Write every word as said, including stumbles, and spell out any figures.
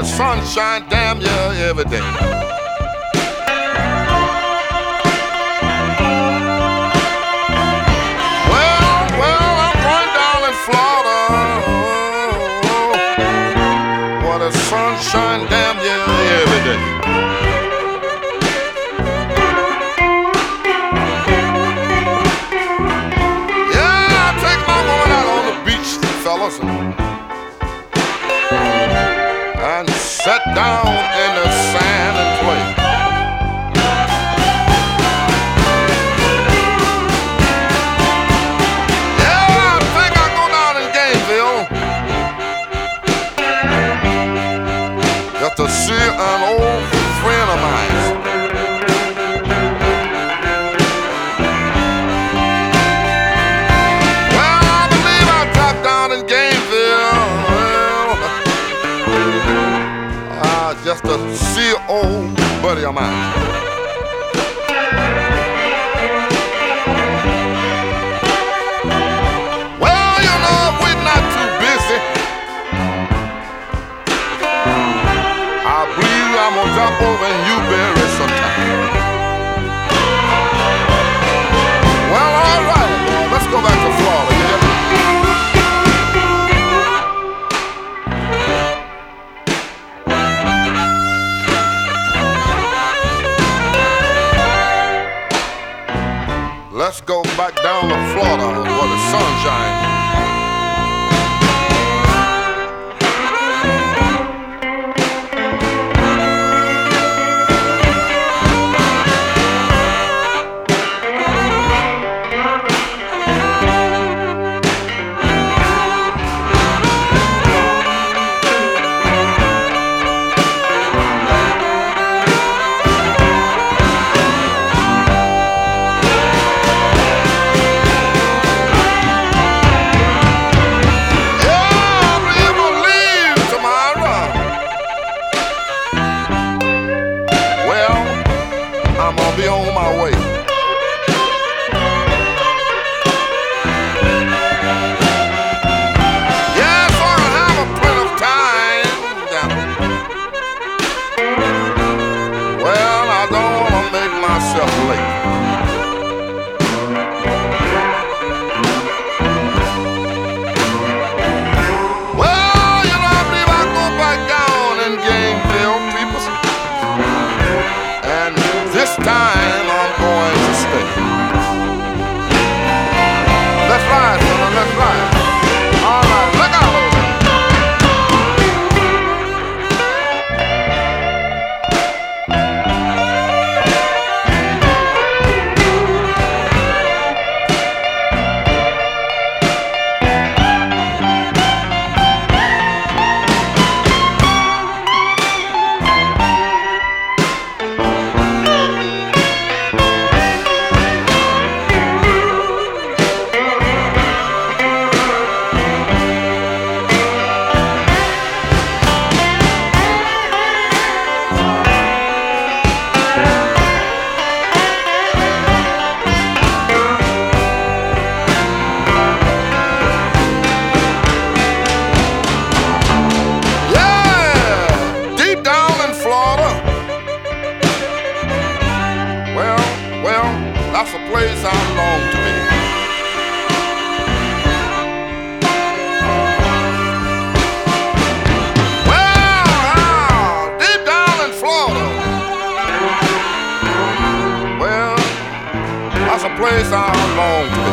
sunshine damn yeah every day. Well, well, I'm going down in Florida, where the sunshine damn yeah every day. Yeah, I take my woman out on the beach, fellas, and and sit down in the sand and play. Yeah, I think I go down in Gainesville just to see an old friend of mine. Well, I believe I dropped down in Gainesville just to see an old buddy of mine. Well, you know, if we're not too busy, I believe I'm gonna drop over in Newberry sometime. Well, all right, let's go back to Florida, yeah? Let's go back down to Florida where the sun shines. Be on my way. Yes, I have a plenty of time. Well, I don't want to make myself late. Well, you know, I believe I go back down in Gainesville, people. And this time I'm going to stay. Let's ride, brother, let's ride. All right, look out over there. That's a place I long to be. Well, ah, deep down in Florida. Well, that's a place I long to be.